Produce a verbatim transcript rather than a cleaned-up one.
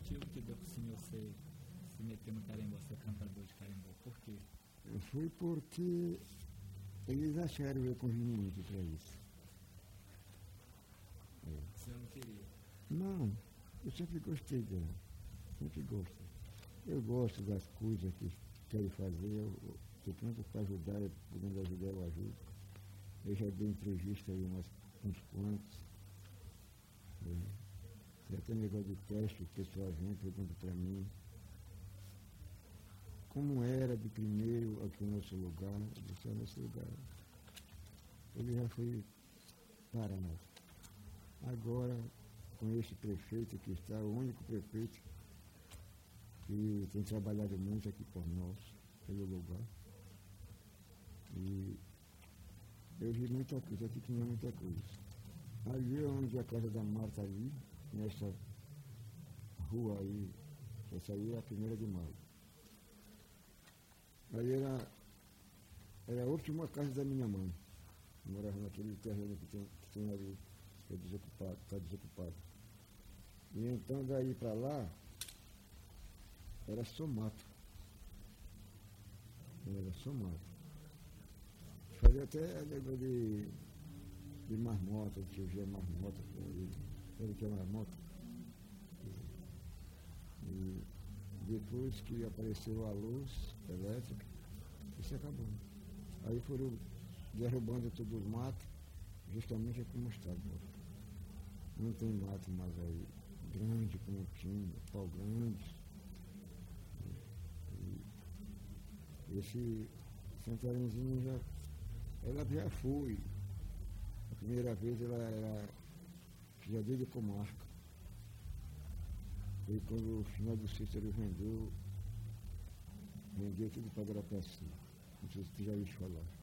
motivo que deu para o senhor se, se meter no carimbó, ser cantador de carimbó? Por quê? Foi porque eles acharam eu conveniente para isso. É. O senhor não queria? Não, eu sempre gostei dela. Sempre gosto. Eu gosto das coisas que quero fazer, eu, eu tanto para ajudar, podendo ajudar, eu ajudo. Eu já dei entrevista aí umas, uns quantos. Tem até negócio de teste, o pessoal vem, pergunta para mim como era de primeiro aqui no nosso lugar. Eu disse, é nosso lugar. Ele já foi parado. Agora, com esse prefeito que está, o único prefeito que tem trabalhado muito aqui por nós, pelo lugar. E eu vi muita coisa, aqui tinha muita coisa. Ali onde a casa da Marta ali, nessa rua aí, essa aí é a primeira de maio. Ali era, era a última casa da minha mãe. Eu morava naquele terreno que tem, que tem ali, que é desocupado, está desocupado. E então daí para lá, era só mato. Era só mato. Fazia até negócio de, de marmota, que eu via marmota por ali. Sabe o que é marmota? E depois que apareceu a luz elétrica, isso acabou. Aí foram derrubando todos os matos, justamente como está agora. Não tem mato mais aí, grande como tinha, pau grande. E esse Santarenzinho já, ela já foi. A primeira vez ela era jardim de comarca. E quando o final do Cícero vendeu, vendeu tudo para Guarapaci. Não sei se tu já ouviu falar.